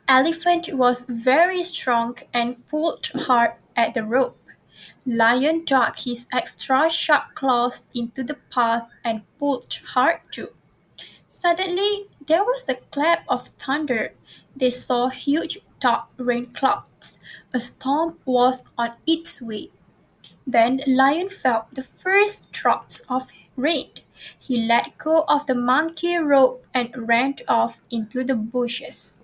Elephant was very strong and pulled hard at the rope. Lion dug his extra sharp claws into the path and pulled hard too. Suddenly, there was a clap of thunder. They saw huge dark rain clouds. A storm was on its way. Then the lion felt the first drops of rain. He let go of the monkey rope and ran off into the bushes.